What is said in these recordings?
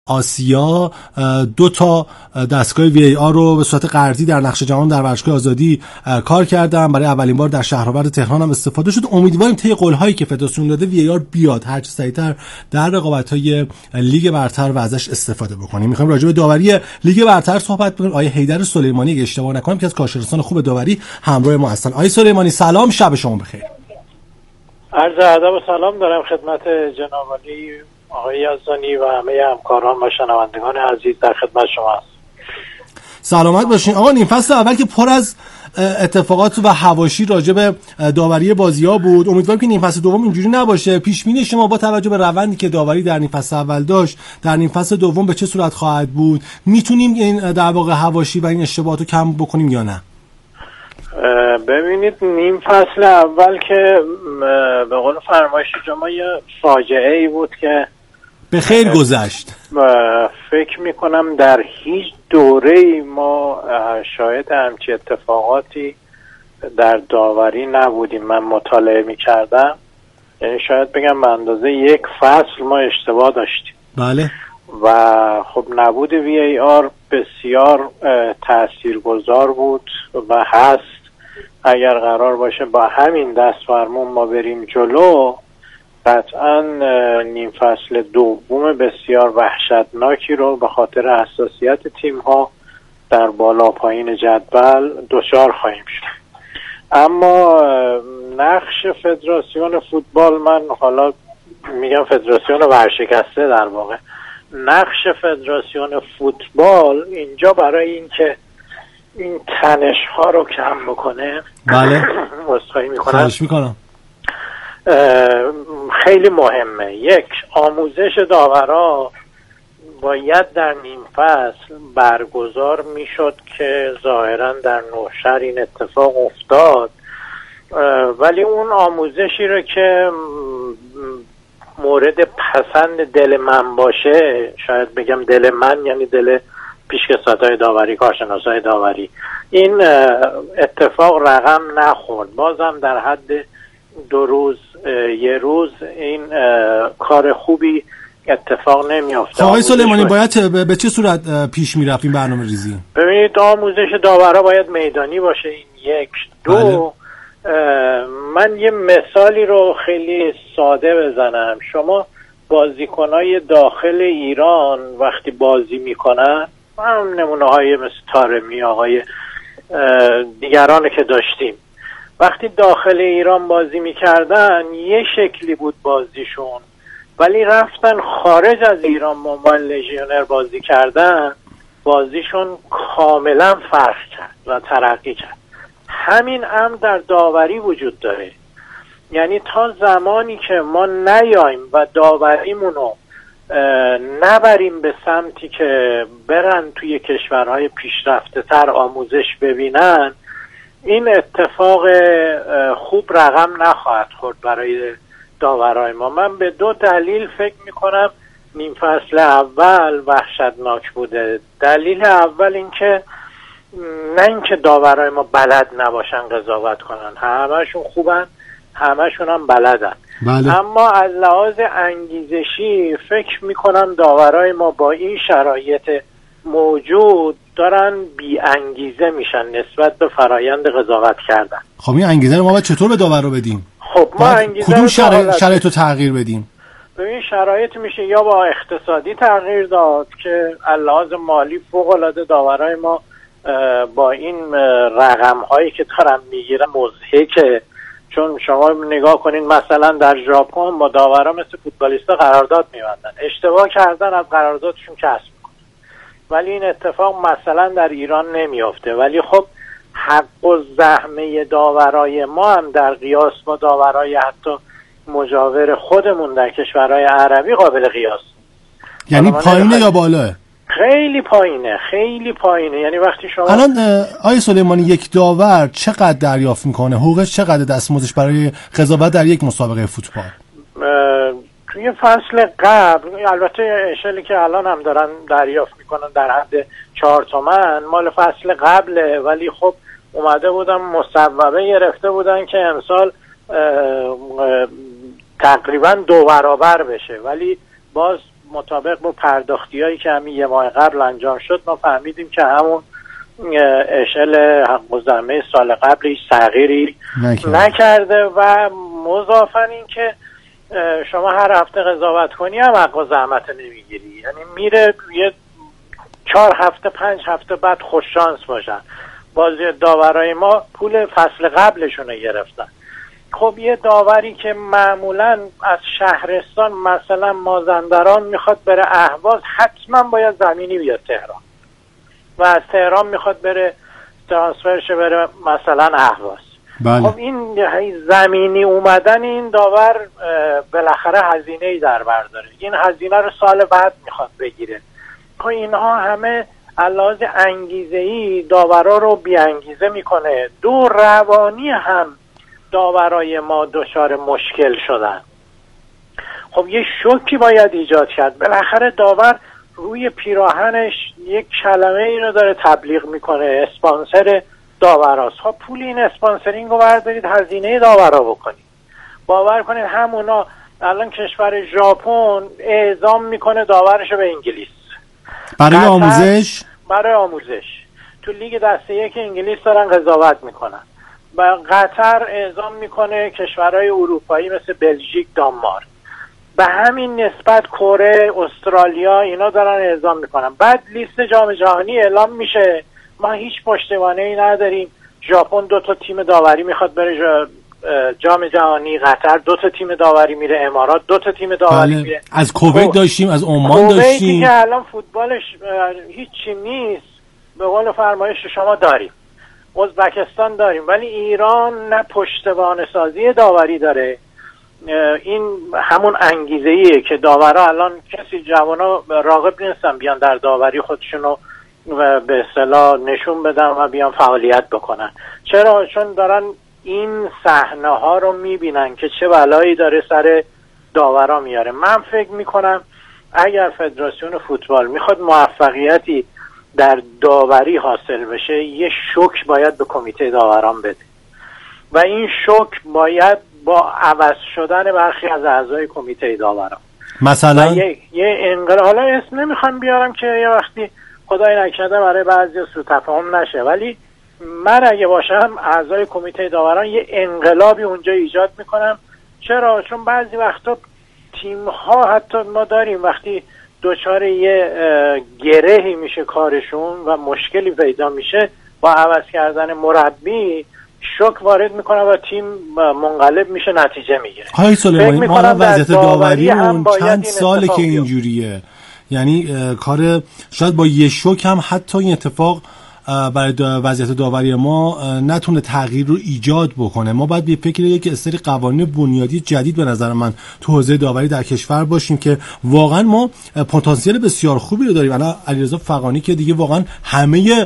آسیا 2 تا دستگاه VAR رو به صورت قرضی در نقش جهان در ورزشگاه آزادی کار کردن. برای اولین بار در شهرآورد تهران هم استفاده شد. امیدواریم طی قول‌هایی که فدراسیون داده VAR بیاد هر چه سریعتر در رقابت‌های لیگ برتر و ازش استفاده بکنیم. می‌خوایم راجع به داوری لیگ برتر صحبت کنیم. آیه حیدر سلیمانی اگه اشتباه نکنم که از کارشناسان خوب داوری همراه ما هستن. آیه سلیمانی سلام، شب شما بخیر. عرض ادب و سلام دارم خدمت جناب عالی آقای یزدانی و همه همکاران و شنوندگان عزیز در خدمت شما هست. سلامت باشین. آقا نیم فصل اول که پر از اتفاقات و حواشی راجع به داوری بازی‌ها بود، امیدوارم که نیم فصل دوم اینجوری نباشه. پیش بینی شما با توجه به روندی که داوری در نیم فصل اول داشت، در نیم فصل دوم به چه صورت خواهد بود؟ میتونیم این در واقع حواشی و این اشتباهات رو کم بکنیم یا نه؟ ببینید نیم فصل اول که به قول فرمایش شما یه فاجعه ای بود که به خیر گذشت. فکر میکنم در هیچ دوره‌ای ما شاهد همچین اتفاقاتی در داوری نبودیم. من مطالعه میکردم، یعنی شاید بگم به اندازه یک فصل ما اشتباه داشتیم. بله. و خب نبود VAR بسیار تاثیرگذار بود و هست. اگر قرار باشه با همین دستفرمون ما بریم جلو، قطعا نیم فصل دوم بسیار وحشتناکی رو به خاطر حساسیت تیم ها در بالا پایین جدول دچار خواهیم شد. اما نقش فدراسیون فوتبال، من حالا میگم فدراسیون ورشکسته، در واقع نقش فدراسیون فوتبال اینجا برای اینکه این تنش ها رو کم بکنه، بله عذرخواهی میکنم، خیلی مهمه. یک، آموزش داورا باید در نیم فصل برگزار میشد که ظاهرا در نوشهر این اتفاق افتاد، ولی اون آموزشی رو که مورد پسند دل من باشه، شاید بگم دل من یعنی دل پیشکسوتای داوری، کارشناسای داوری، این اتفاق رقم نخورد. بازم در حد 2 روز، 1 روز این کار خوبی اتفاق نمیافته. آقای سلیمانی باید به چه صورت پیش میرفت این برنامه ریزی؟ ببینید، آموزش داورا باید میدانی باشه. این 1. 2 من یه مثالی رو خیلی ساده بزنم. شما بازیکنای داخل ایران وقتی بازی میکنن، هم نمونه های مثل طارمی، آقای دیگران که داشتیم، وقتی داخل ایران بازی میکردن یه شکلی بود بازیشون، ولی رفتن خارج از ایران عنوان لژیونر بازی کردن، بازیشون کاملا فرق کرد و ترقی کرد. همین امر در داوری وجود داره. یعنی تا زمانی که ما نیایم و داوریمونو نبریم به سمتی که برن توی کشورهای پیشرفته تر آموزش ببینن، این اتفاق خوب رقم نخواهد خورد برای داورای ما. من به 2 دلیل فکر میکنم نیم فصل اول وحشتناک بوده. دلیل اول این که نه اینکه داورای ما بلد نباشن قضاوت کنن، همه‌شون خوبن، همه‌شون هم بلدن. بله. اما از لحاظ انگیزشی فکر میکنم داورای ما با این شرایط موجود دارن بی انگیزه میشن نسبت به فرایند قضاوت کردن. خب این انگیزه رو ما باید چطور به داور رو بدیم؟ خب ما انگیزه کدوم شرایط رو تغییر بدیم؟ ببین، شرایط میشه یا با اقتصادی تغییر داد که لحاظ مالی فوق‌العاده داورای ما با این رقم هایی که دارن میگیرن مضحکه. چون شما نگاه کنین مثلا در ژاپن با داورا مثل فوتبالیستا قرارداد می‌بندن، اشتباه کردن از قراردادشون کسب می‌کنن، ولی این اتفاق مثلا در ایران نمیافته. ولی خب حق و زحمه داورای ما هم در قیاس با داورای حتی مجاور خودمون در کشورهای عربی قابل قیاس. یعنی پایینه یا بالاه؟ خیلی پایینه، خیلی پایینه. یعنی وقتی شما الان آقای سلیمانی یک داور چقدر دریافت میکنه؟ حقوقش چقدر دستمزدش برای قضاوت در یک مسابقه فوتبال؟ توی فصل قبل، البته اشلی که الان هم دارن دریافت میکنن در حد 4 تومن مال فصل قبله، ولی خب اومده بودن مصوبه گرفته بودن که امسال تقریبا 2 برابر بشه، ولی باز مطابق با پرداختی‌هایی که همین یه ماه قبل انجام شد ما فهمیدیم که همون اشل حق الزحمه سال قبل هیچ تغییری نکرده و مضافاً این که شما هر هفته قضاوت کنی هم حق الزحمت نمیگیری، یعنی میره یه 4 هفته 5 هفته بعد خوش شانس باشن. بازی داورای ما پول فصل قبلشون رو گرفتن. خب یه داوری که معمولاً از شهرستان مثلا مازندران میخواد بره اهواز حتما باید زمینی بیاد تهران و از تهران میخواد بره ترانسفرش بره مثلا اهواز. بله. خب این زمینی اومدن این داور بالاخره هزینه‌ای در بر داره، این هزینه رو سال بعد میخواد بگیره. خب اینها همه علاوه انگیزه‌ای داورا رو بی انگیزه میکنه. دو روانی هم داورای ما دچار مشکل شدن. خب یه شوکی باید ایجاد کرد. بالاخره داور روی پیراهنش یک کلمه ای رو داره تبلیغ میکنه، اسپانسر داوراست. خب پول این اسپانسرینگ رو بردارید هزینه داورا بکنید. باور کنید همونا الان کشور ژاپن اعزام میکنه داورشو به انگلیس برای آموزش تو لیگ دسته یک انگلیس دارن قضاوت میکنن. و قطر اعزام میکنه کشورهای اروپایی مثل بلژیک، دانمارک. به همین نسبت کره، استرالیا اینا دارن اعزام میکنن. بعد لیست جام جهانی اعلام میشه، ما هیچ پشتوانه‌ای نداریم. ژاپن 2 تیم داوری میخواد بره جام جهانی، قطر 2 تیم داوری میره، امارات 2 تیم داوری میره. از کویت داشتیم، از عمان داشتیم که الان فوتبالش هیچ نیست به قول فرمایش شما داریم. ازبکستان داریم، ولی ایران نه پشتوانه سازی داوری داره. این همون انگیزه‌ایه که داورا الان کسی جوانا راغب نیستن بیان در داوری خودشونو و به اصطلاح نشون بدن و بیان فعالیت بکنن. چرا؟ چون دارن این صحنه ها رو میبینن که چه بلایی داره سر داورا میاره. من فکر میکنم اگر فدراسیون فوتبال میخواد موفقیتی در داوری حاصل بشه یه شوک باید به کمیته داوران بده و این شوک باید با عوض شدن برخی از اعضای کمیته داوران مثلا یه انقلاب. حالا اسم نمیخوام بیارم که یه وقتی خدای نکرده برای بعضی سوء تفاهم نشه، ولی من اگه باشم اعضای کمیته داوران یه انقلابی اونجا ایجاد میکنم. چرا؟ چون بعضی وقتا تیم ها حتی ما داریم وقتی دوچار یه گرهی میشه کارشون و مشکلی پیدا میشه با عوض کردن مربی شوک وارد میکنه و تیم منقلب میشه، نتیجه میگیره. های سلیمانی ما وضعیت داوریمون چند ساله که اینجوریه، یعنی کار شاید با یه شوک هم حتی این اتفاق برای وضعیت داوری ما نتونه تغییر رو ایجاد بکنه. ما باید به فکر یک سری قوانین بنیادی جدید به نظر من تو حوزه داوری در کشور باشیم که واقعا ما پتانسیل بسیار خوبی رو داریم. الان علیرضا فغانی که دیگه واقعا همه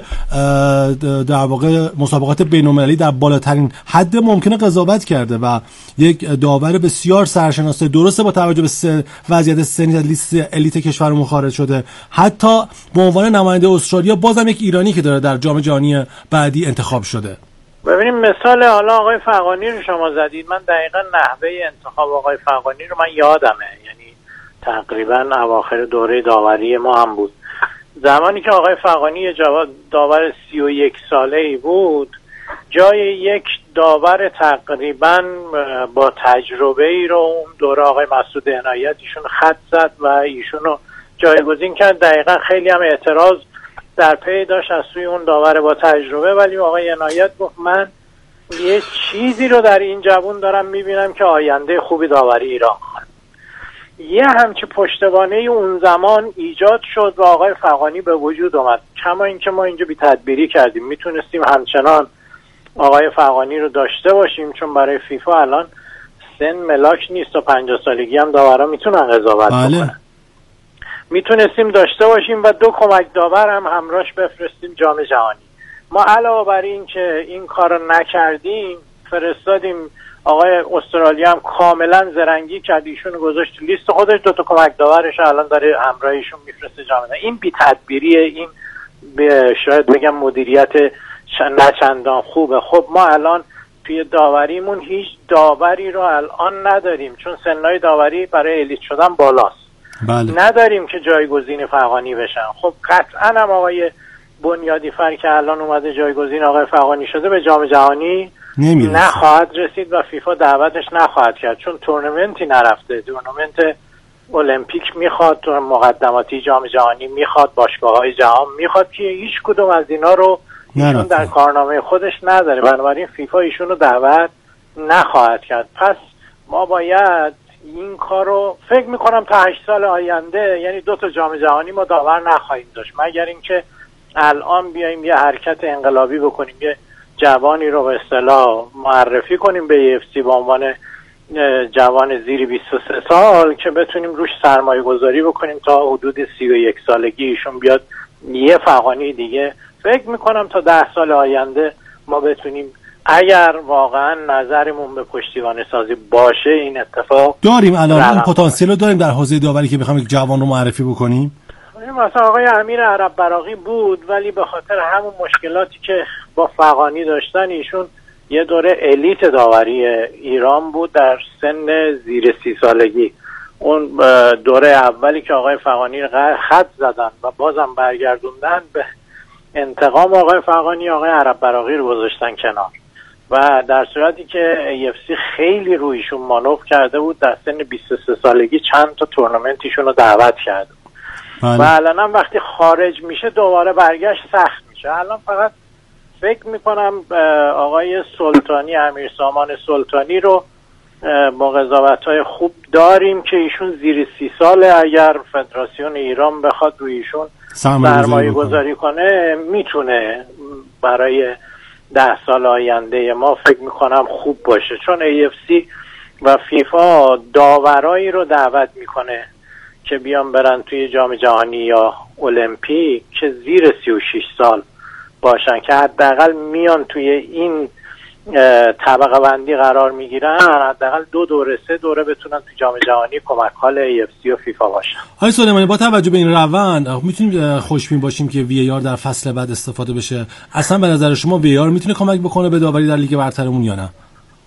در واقع مسابقات بین‌المللی در بالاترین حد ممکنه قضاوت کرده و یک داور بسیار سرشناسه، درسته با توجه به وضعیت سنی لیست الیت کشورمون خارج شده، حتی به عنوان نماینده استرالیا بازم یک ایرانی که داره در جام جهانی بعدی انتخاب شده. ببینیم مثال حالا آقای فغانی رو شما زدید، من دقیقا نحوه انتخاب آقای فغانی رو من یادمه، یعنی تقریبا اواخر دوره داوری ما هم بود. زمانی که آقای فغانی یه داور 31 ساله‌ای بود، جای یک داور تقریبا با تجربه‌ای رو اون دوره آقای مسعود عنایت ایشون خط زد و ایشون رو جایگزین کرد. دقیقا خیلی هم اعتراض در پی داشت از سوی اون داور با تجربه، ولی آقای عنایت گفت من یه چیزی رو در این جوان دارم میبینم که آینده خوبی داوری ایران خواهد. یه همچه پشتوانه اون زمان ایجاد شد و آقای فغانی به وجود اومد. کما اینکه ما اینجا بی تدبیری کردیم، میتونستیم همچنان آقای فغانی رو داشته باشیم، چون برای فیفا الان سن ملاک نیست و 50 سالگی هم داورا میتونن قضاوت بکنن. میتونستیم داشته باشیم و 2 کمک داور هم همراهش بفرستیم جام جهانی. ما علاوه بر این که این کار رو نکردیم فرستادیم آقای استرالیا هم کاملا زرنگی کرد، ایشون گذاشت لیست خودش، 2 کمک داورش الان داره همراهیشون میفرسته جام جهانی. این بی تدبیریه، این شاید بگم مدیریت نه چندان خوبه. خب ما الان توی داوریمون هیچ داوری رو الان نداریم چون سنای داوری برای الیت شدن بالاست. نداریم که جایگزین فغانی بشن. خب قطعا هم آقای بنیادی فر که الان اومده جایگزین آقای فغانی شده به جام جهانی نخواهد رسید و فیفا دعوتش نخواهد کرد، چون تورنمنتی نرفته. تورنمنت المپیک میخواد، تو مقدماتی جام جهانی میخواد، باشگاه‌های جهان میخواد که هیچ کدوم از اینا رو ایشون در کارنامه خودش نداره، بنابراین فیفا ایشون رو دعوت نخواهد کرد. پس ما باید این کار رو فکر میکنم تا 8 سال آینده، یعنی 2 تا جام جهانی ما داور نخواهیم داشت، مگر اینکه الان بیایم یه حرکت انقلابی بکنیم، یه جوانی رو به اصطلاح معرفی کنیم به UFC به عنوان جوان زیر 23 سال که بتونیم روش سرمایه گذاری بکنیم تا حدود 31 سالگی ایشون بیاد یه فغانی دیگه. فکر میکنم تا 10 سال آینده ما بتونیم، اگر واقعا نظرمون به پشتیبانی سازی باشه، این اتفاق داریم. الان پتانسیل رو داریم در حوزه داوری که بخوام یک جوان رو معرفی بکنیم. مثلا آقای امیر عرب براقی بود، ولی به خاطر همون مشکلاتی که با فغانی داشتن ایشون یه دوره الیت داوری ایران بود در سن زیر 30 سالگی. اون دوره اولی که آقای فغانی خط زدن و بازم برگردوندن به انتقام آقای فغانی، آقای عرب براقی رو گذاشتن کنار و در صورتی که UFC خیلی رویشون مانور کرده بود، در سن 23 سالگی چند تا تورنمنتیشون رو دعوت کرده و الان وقتی خارج میشه دوباره برگشت سخت میشه. الان فقط فکر میکنم آقای سلطانی، امیر سامان سلطانی رو با قضاوت‌های خوب داریم که ایشون زیر 30 ساله. اگر فدراسیون ایران بخواد روی ایشون سرمایه گذاری کنه میتونه برای 10 سال آینده ما فکر میکنم خوب باشه، چون AFC و فیفا داورایی رو دعوت میکنه که بیان برن توی جام جهانی یا المپیک که زیر 36 سال باشن، که حداقل میان توی این طبقه بندی قرار میگیرن، حداقل 2 دوره 3 دوره بتونن توی جام جهانی کمک حال AFC و فیفا باشن. آقای سلیمانی، با توجه به این روند میتونیم خوشبین باشیم که VAR در فصل بعد استفاده بشه؟ اصلا به نظر شما VAR میتونه کمک بکنه به داوری در لیگ برترمون یا نه؟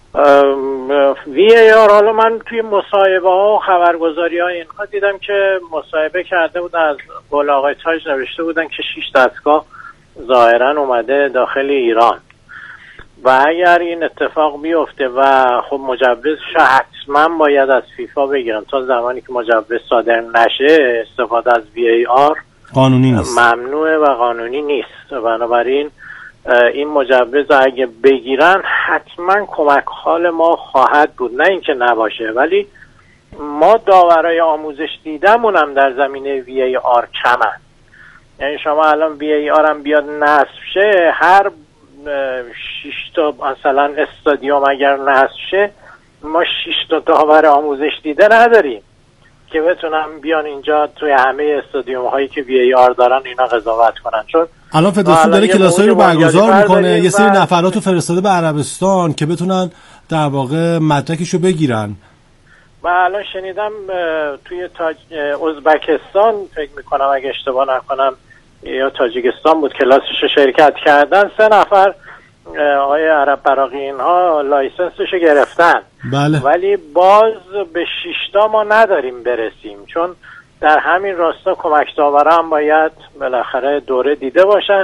VAR حالا من توی مصاحبه ها و خبرگزاری ها اینها دیدم که مصاحبه کرده بود، از قول آقای تاج نوشته بودن که 6 دستگاه ظاهرا اومده داخل ایران و اگر این اتفاق بیفته و خب مجوزش حتما باید از فیفا بگیرن، تا زمانی که مجوز صادر نشه استفاده از VAR قانونی نیست، ممنوعه و قانونی نیست. بنابراین این مجوز اگه بگیرن حتما کمک حال ما خواهد بود، نه اینکه نباشه. ولی ما داورای آموزش دیدمون هم در زمینه VAR کمن. یعنی شما الان VAR هم بیاد نصب شه، هر 6 تا مثلا استادیوم اگر نصب شه، ما 6 تا داور آموزش دیده نداریم که بتونن بیان اینجا توی همه استادیوم هایی که VAR دارن اینا قضاوت کنن. چون الان فدراسیون داره کلاسایی رو برگزار میکنه، یه سری نفرات رو فرستاده به عربستان که بتونن در واقع مدرکشو بگیرن. و الان شنیدم توی ازبکستان فکر میکنم اگه اشتباه نکنم یا تاجیکستان بود کلاسش رو شرکت کردن، 3 نفر آقای عرب براقی اینها لایسنسش رو گرفتن. بله. ولی باز به 6 تا ما نداریم برسیم، چون در همین راستا کمک داورا هم باید بالاخره دوره دیده باشن.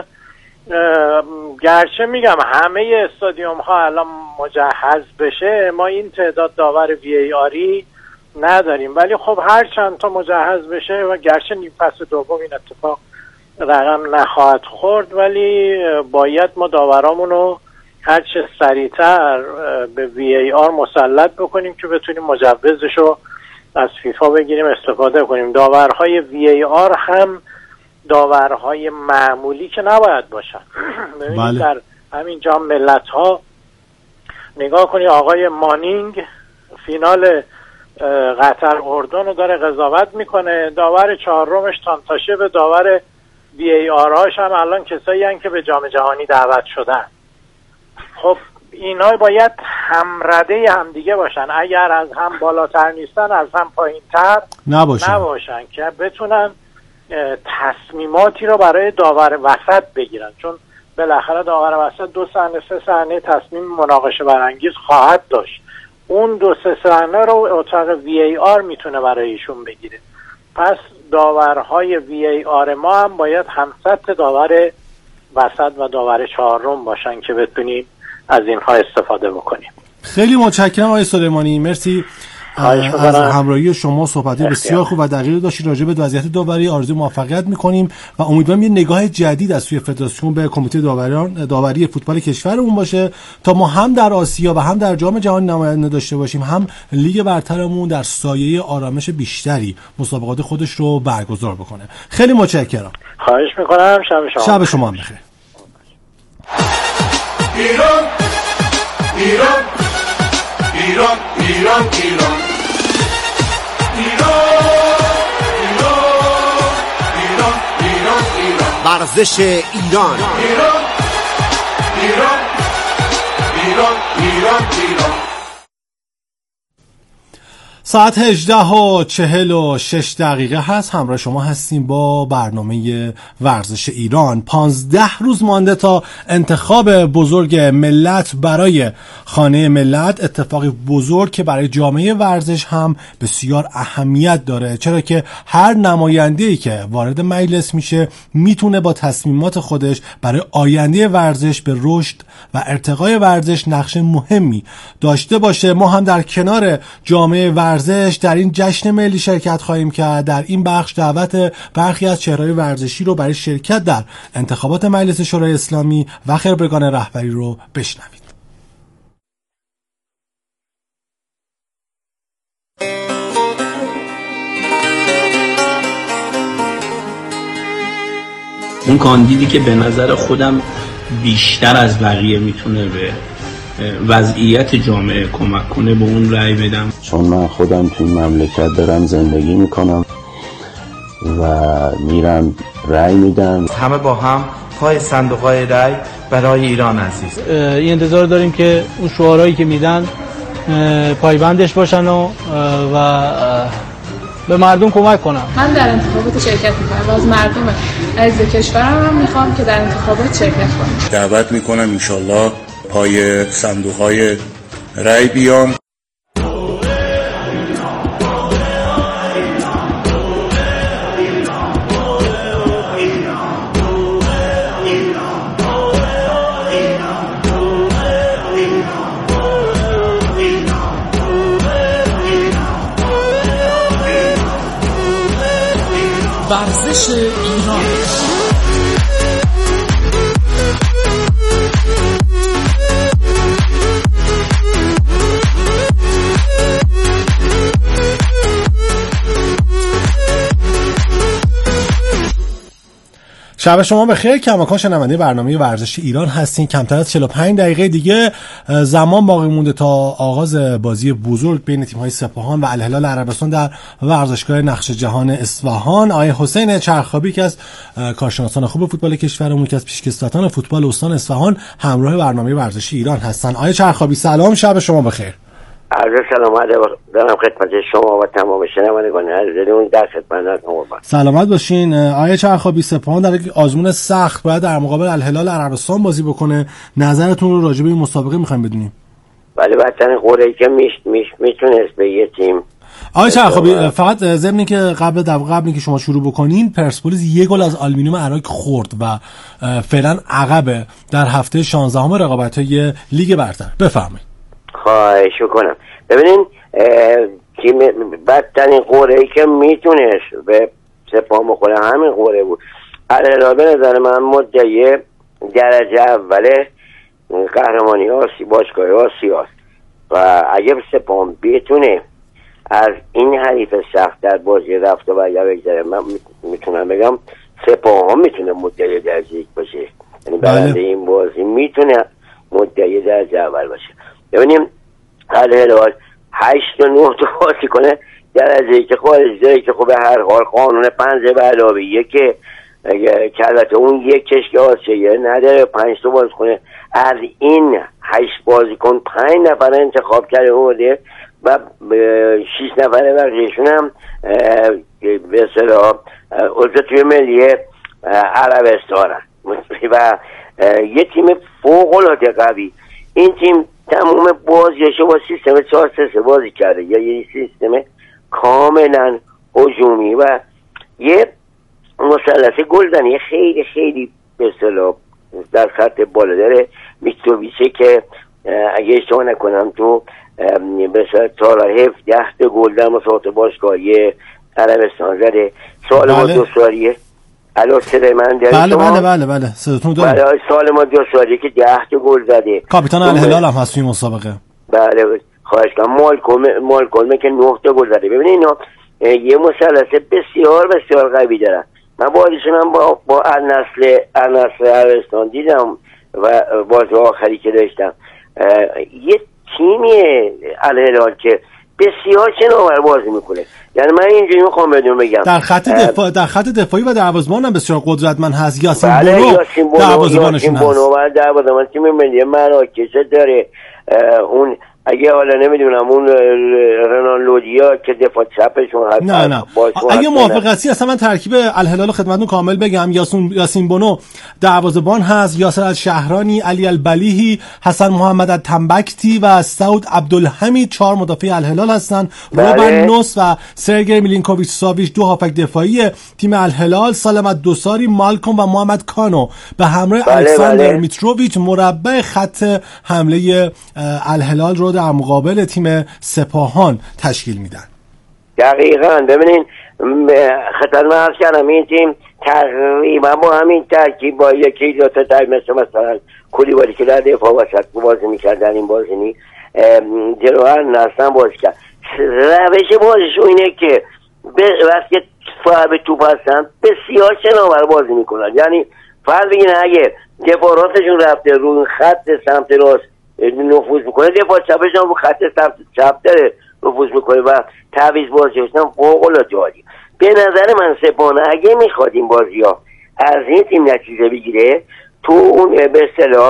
گرچه میگم همه استادیوم ها الان مجهز بشه، ما این تعداد داور VAR نداریم، ولی خب هر چند تا مجهز بشه و گرچه نیم فصل دوم این اتفاق رقم نخواهد خورد، ولی باید ما داورامون رو هرچه سریعتر به VAR مسلط بکنیم که بتونیم مجوزش رو از فیفا بگیریم استفاده کنیم. داورهای VAR هم داورهای معمولی که نباید باشن. ببینید در همین جام ملت‌ها نگاه کنید، آقای مانینگ فینال قطر اردن رو داره قضاوت میکنه، داور 4مش تانتاشه به داور VAR هاش هم الان کسایی هستن که به جام جهانی دعوت شدن. خب اینا باید همرده همدیگه باشن، اگر از هم بالاتر نیستن از هم پایینتر نباشن که بتونن تصمیماتی رو برای داور وسط بگیرن، چون بالاخره داور وسط 2 صحنه 3 صحنه تصمیم مناقشه برانگیز خواهد داشت. اون 2-3 صحنه رو اتاق VAR میتونه برای ایشون بگیره. پس داورهای VAR ما هم باید همسط داور وسط و داور چهارم باشن که بتونیم از اینها استفاده بکنیم. خیلی متشکرم آقای سلیمانی، مرسی از همراهی شما. صحبت بسیار خوب و دقیق داشتید راجع به وضعیت داوری. آرزوی موفقیت می‌کنیم و امیدوارم یه نگاه جدید از سوی فدراسیون به کمیته داوری فوتبال کشورمون باشه تا ما هم در آسیا و هم در جام جهانی نماینده داشته باشیم، هم لیگ برترمون در سایه آرامش بیشتری مسابقات خودش رو برگزار بکنه. خیلی متشکرم. خواهش می‌کنم. شب شما هم بخیر. ایران ایران ایران ایران ایران ایران ایران ایران ورزش ایران ایران ایران ایران ایران ایران. ساعت 18:46 هست. همراه شما هستیم با برنامه ورزش ایران. 15 روز مانده تا انتخاب بزرگ ملت برای خانه ملت، اتفاقی بزرگ که برای جامعه ورزش هم بسیار اهمیت داره، چرا که هر نماینده‌ای که وارد مجلس میشه میتونه با تصمیمات خودش برای آینده ورزش به رشد و ارتقای ورزش نقش مهمی داشته باشه. ما هم در کنار جامعه ورزش در این جشن ملی شرکت خواهیم کرد. در این بخش دعوت برخی از چهره‌های ورزشی رو برای شرکت در انتخابات مجلس شورای اسلامی و خبرگان رهبری رو بشنوید. اون کاندیدی که به نظر خودم بیشتر از بقیه میتونه به وضعیت جامعه کمک کنه به اون رأی بدم، چون من خودم توی مملکت دارم زندگی میکنم و میرم رأی میدم. همه با هم پای صندوق‌های رأی برای ایران عزیز. این انتظار داریم که اون شعارهایی که میدن پایبندش باشن و به مردم کمک کنن. من در انتخابات شرکت میکنم و از مردم عزیز کشورم هم میخوام که در انتخابات شرکت کنم. دعوت میکنم انشالله پای صندوق‌های رأی بیام. ورزش ایران. شب شما بخیر. کماکان شنونده برنامه ورزش ایران هستین. کمتر از 45 دقیقه دیگه زمان باقی مونده تا آغاز بازی بزرگ بین تیم‌های سپاهان و الهلال عربستان در ورزشگاه نقش جهان اصفهان. آقای حسین چرخابی که از کارشناسان خوب فوتبال کشورمون که از پیشکسوتان فوتبال استان اصفهان همراه برنامه ورزش ایران هستن. آقای چرخابی سلام، شب شما بخیر. عرض سلامت دارم خدمت شما و تمام شنوندگان عزیزمون. در خدمتتون قربان. سلامت باشین. آقای چرخابی، سپاهان در یک آزمون سخت باید در مقابل الهلال عربستان بازی بکنه. نظرتون رو راجع به این مسابقه می‌خوایم بدونیم. ولی وطن قره‌ای که میتونست به یه تیم. آقای چرخابی، فقط ضمن که قبل که شما شروع بکنین، پرسپولیس یک گل از آلومینیوم عراق خورد و فعلا عقبه در هفته 16 رقابت‌های لیگ برتر. بفرمایید. خواهش میکنم. ببینین تیم بدترین قره‌ای که میتونست به سپاه بخوره همین قرهه بود. الهلال به نظر من مدعی درجه اوله قهرمانی باشگاه آسیاست و اگه سپاه بتونه از این حریف سخت در بازی رفت و بگذره، من میتونم بگم سپاه هم میتونه مدعی درجه یک باشه. یعنی برنده این بازی میتونه مدعی درجه اول باشه. ببینیم الهلال 8 تا 9 تا بازی کنه درجه که خارج داره که خب به هر حال قانون 5+1 که البته اون یکش که آسیه نداره 5 تا بازی کنه. از این 8 بازیکن 5 نفر انتخاب کرده بوده و 6 نفر بقیه‌شون هم به اصطلاح عضو تیم ملی عربستان و یه تیم فوق‌العاده قوی. این تیم تمام بازیاشو با سیستم 4-3-3 بازی کرده یا یه سیستم کاملا هجومی و یه مثلث گلزنی خیلی خیلی به اصطلاح در خط بالا داره میتروویچه که اگه اشتباه نکنم تو به سال 17 گل در مسابقات باشگاهی عربستان زده. سال ما 2 سالیه الان صدای من داره؟ بله صداتون داره. سال ما 2 سالیه که 10 گل زده. کاپیتان الهلال هم هست توی مسابقه. بله خواهش کنم. مالکومه که 9 گل زده. ببینید اینا یه مثلث بسیار بسیار قوی دارن. من بازیشونم با النصر عربستان دیدم و بازی آخری که داشتم یه تیمیه الهلال که بسیار شناور بازی میکنه. یعنی من اینجوری میخوام بدون بگم در خط دفاعی و دروازه‌بان هم بسیار قدرتمند هست. یاسین بونو دروازه‌بانشون هست. دروازه‌بان تیم ملی مراکش داره. اون اگه حالا نمیدونم اون رنان لودیا که دفاع چپشون هست. نه اگه موافق هستی اصلا من ترکیب الهلال خدمتتون کامل بگم. یاسین بونو دروازه‌بان هست، یاسر الشهرانی، علی البلیحی، حسن محمد التنبکتی و سعود عبدالحمید 4 مدافع الهلال هستن. روبن نوس و سرگئی میلینکوویچ ساویچ 2 هافک دفاعی تیم الهلال. سالم الدوساری، مالکوم و محمد کانو به همراه الکساندر میتروویچ مربع خط حمله الهلال رو در مقابل تیم سپاهان تشکیل میدن. دقیقاً. ببینین خطر من عرض کردم این تیم تقریبا با همین ترکیب با یکی دو تا تایم مثلا کولیبالی که در دفاع وسط بازی میکردن این بازی جلوهر نستن بازی کرد. روش بازیشون اینه که وقتی صاحب توپ هستن بسیار شناور بازی میکنن. یعنی فرض بگیرن اگه دفاعاتشون رفته روی خط سمت راست نفوذ میکنه، دفاع چپش هم رو خط سمت چپ داره نفوذ میکنه و تعویض بازی هستن فوق العاده عالی. به نظر من سپاهان اگه میخواد این بازی ها از این تیم نتیجه بگیره تو اون به اصطلاح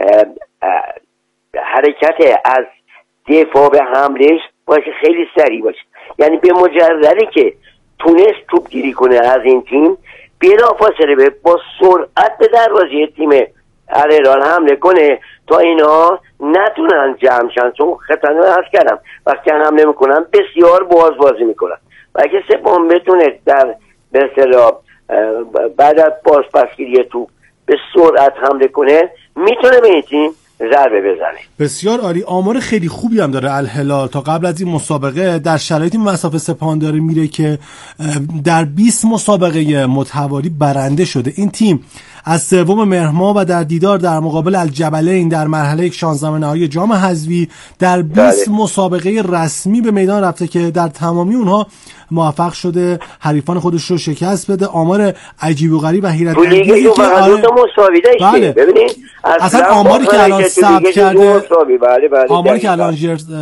حرکت از دفاع به حملش باشه خیلی سریع باشه. یعنی به مجردی که تونست توپ گیری کنه از این تیم بلافاصله با سرعت به دروازه تیم الهلال حمله کنه تا اینا نتونن جمع شن. چون خطرناک هست کردم وقتی حمله میکنن بسیار بازی میکنن و اگه سپاهان بتونه در به اصطلاح بعد از بازپسگیری توپ به سرعت حمله کنه میتونه به این تیم ضربه بزنه. بسیار عالی. آمار خیلی خوبی هم داره الهلال. تا قبل از این مسابقه در شرایطی مسافه سپاهان داره میره که در 20 مسابقه متوالی برنده شده. این تیم از 3 مهر ماه و در دیدار در مقابل الجبلین در مرحله 16 نهایی جام حذفی در 20 مسابقه رسمی به میدان رفته که در تمامی اونها موفق شده حریفان خودش رو شکست بده. آمار عجیب و غریب و حیرت انگیزی که مساوی داشته. ببینید اصلا آماری که الان ثبت کرده آماری که الان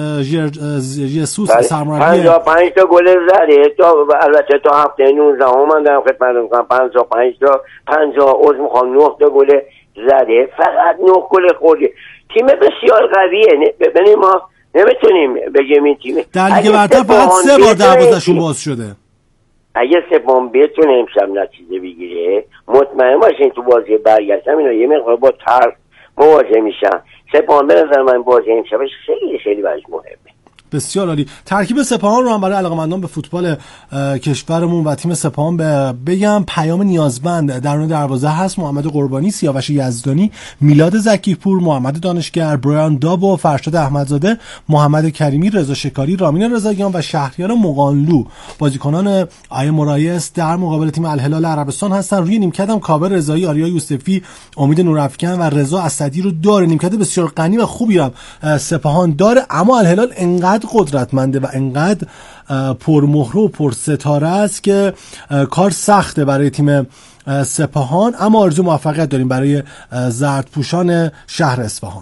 ژیسوس سرمربی 55 تا گل زده تا البته تا هفته 19 من دارم خدمتتون میگم 55 تا 50 9 تا گل زده، فقط 9 گل خورده. تیم بسیار قویه. ببینید ما نمیتونیم بگیم این تیم در لیگ برتر فقط 3 بار دروازه‌شون باز شده. اگه سپاهان بتونه امشب نتیجه بگیره مطمئن باشین تو بازی برگشت اینا یه مقدار با ترس مواجه میشن. سپاهان به نظر من بازی امشبش خیلی خیلی براش مهمه. بسیار عالی. ترکیب سپاهان رو هم برای علاقه‌مندان به فوتبال کشورمون و تیم سپاهان بگم. پیام نیازمند درون دروازه هست: محمد قربانی، سیاوش یزدانی، میلاد زکی‌پور، محمد دانشگر، برایان دابو، فرشاد احمدزاده، محمد کریمی، رضا شکاری، رامین رضاییان و شهریار مقانلو بازیکنان آی مرایس در مقابل تیم الهلال عربستان هستن. روی نیمکت هم کاوه رضایی، آریا یوسفی، امید نورافکن و رضا اسدی رو داره. نیمکت بسیار غنی و خوبی هم سپاهان داره، اما الهلال انقدر قدرتمنده و انقدر پرمهره و پرستاره است که کار سخته برای تیم سپاهان، اما آرزو موفقیت داریم برای زردپوشان شهر اصفهان.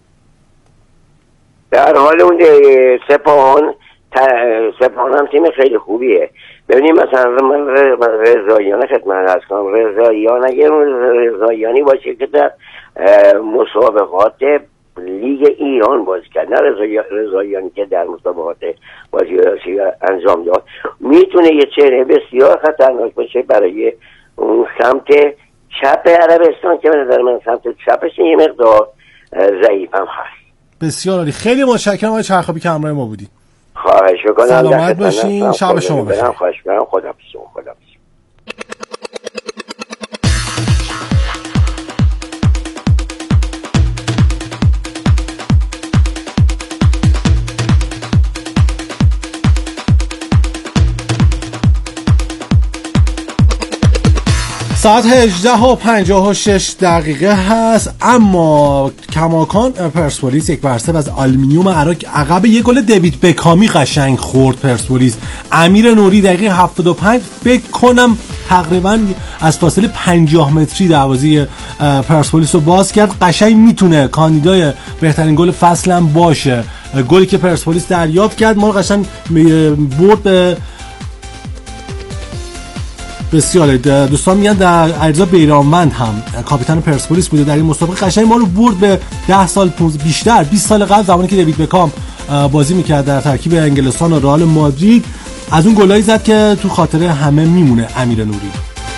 در حال اون سپاهان هم تیم خیلی خوبیه. ببینیم مثلا رضاییان خدمت عرض کنم، رضاییان اگر رضاییانی باشه که در مسابقات لیگ ایران بازی کرد، نه رضاییانی که در مسابقات بازی انجام داد، میتونه یه چهره بسیار خطرناک باشه برای اون سمت چپ عربستان که به نظر من سمت چپش یه مقدار ضعیف هم هست. بسیار عالی. خیلی متشکرم آقای چرخابی که همراه ما بودید. خواهش میکنم. سلامت باشین، شب شما بخیر. خواهش میکنم. خدا ساعت 18:56 هست، اما کماکان پرسپولیس 1-0 از آلومینیوم عراق عقب. یک گل دیوید بکامی قشنگ خورد پرسپولیس. امیر نوری دقیقه 75 فکر کنم تقریبا از فاصله 50 متری دروازه پرسپولیس رو باز کرد. قشنگ میتونه کاندیدای بهترین گل فصل هم باشه. گلی که پرسپولیس دریافت کرد ما رو قشنگ برد به بسیار. دوستان میگن در علیرضا بیرانوند هم کاپیتان پرسپولیس بوده در این مسابقه. قشنگ ما رو برد به 10 سال بیشتر، 20 سال قبل، زمانی که دیوید بکام بازی میکرد در ترکیب انگلستان و رئال مادرید. از اون گلایی زد که تو خاطره همه میمونه امیر نوری.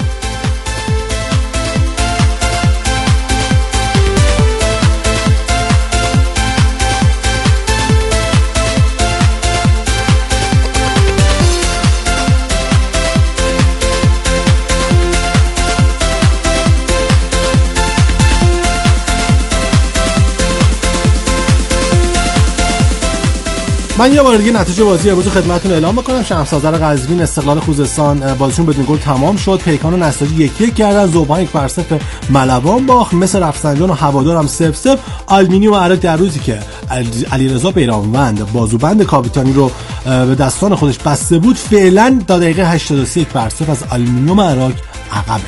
من یه بار دیگه نتیجه بازی امروز خدمتتون اعلام بکنم. شهرسازر قزوین استقلال خوزستان بازیشون بدون گل تمام شد. پیکان و نساجی 1-1 کردن. ذوبان 1-0 ملوان باخت. مثل رفسنجان و هوادار هم 0-0. آلومینیوم عراق در روزی که علیرضا بیرانوند بازوبند کاپیتانی رو به دستان خودش بسته بود، فعلا تا دقیقه 83 1-0 از آلومینیوم عراق عقبه.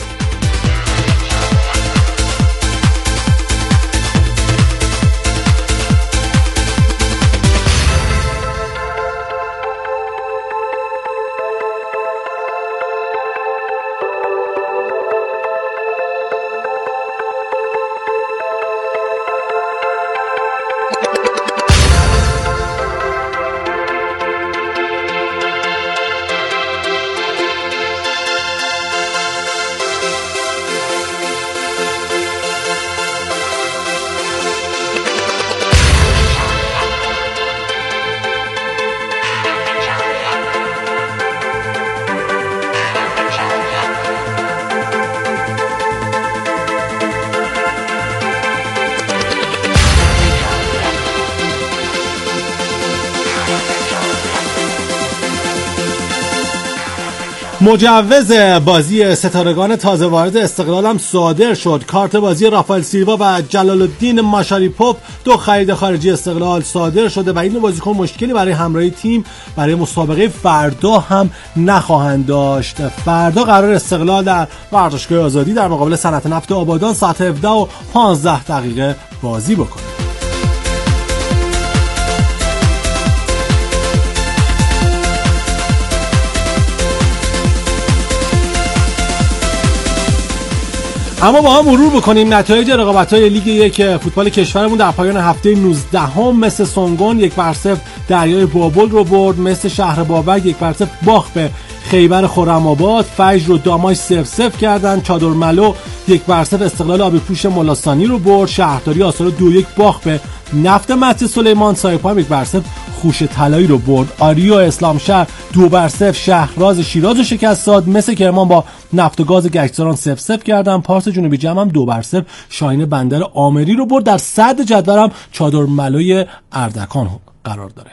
مجوز بازی ستارگان تازه وارد استقلال هم صادر شد. کارت بازی رافائل سیلوا و جلال الدین ماشاریپوف، دو خرید خارجی استقلال، صادر شده و این بازیکن مشکلی برای همراهی تیم برای مسابقه فردا هم نخواهند داشت. فردا قرار استقلال در ورزشگاه آزادی در مقابل صنعت نفت آبادان ساعت 17:15 بازی بکنه. اما با هم مرور بکنیم نتایج رقابت‌های لیگ 1 فوتبال کشورمون در پایان هفته 19 مثل سنگون 1-0 دریای بابل رو برد. مثل شهر بابک 1-0 باخت به خیبر خرم‌آباد. فجر و داماش 0-0 کردن. چادرملو 1-0 استقلال آبی پوش ملاستانی رو برد. شهرداری آسارا 2-1 باخت به نفت مهد سلیمان. سایپا 1-0 خوش طلایی رو برد. آریو اسلام شهر 2-0 شهرراز شیراز رو شکست داد. مثل کرمان با نفت و گاز گچساران 0-0 کردن. پارس جنوبی جم هم 2-0 شاهین بندر آمری رو برد. در صدر جدول هم چادرملوی اردکان قرار داره.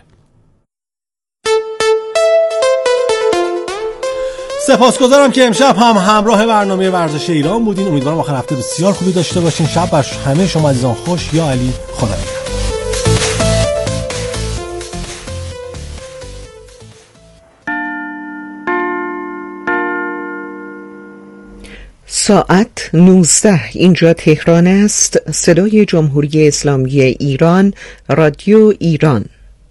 سپاسگزارم که امشب هم همراه برنامه ورزش ایران بودین. امیدوارم آخر هفته بسیار خوبی داشته باشین. شب بر همه شما عزیزان خوش. یا علی، خدا نگهدار. ساعت 19 اینجا تهران است. صدای جمهوری اسلامی ایران، رادیو ایران.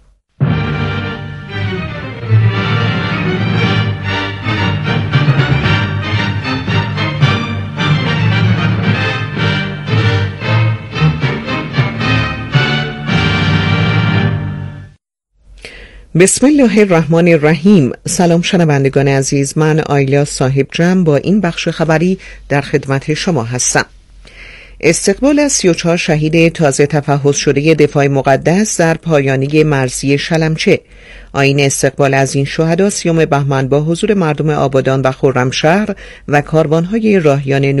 بسم الله الرحمن الرحیم. سلام شنوندگان عزیز، من آیلا صاحب جم با این بخش خبری در خدمت شما هستم. استقبال از 34 شهید تازه تفحص شده دفاع مقدس در پایانی مرزی شلمچه. آیین استقبال از این شهدا 30 بهمن با حضور مردم آبادان و خرمشهر و کاروانهای راهیان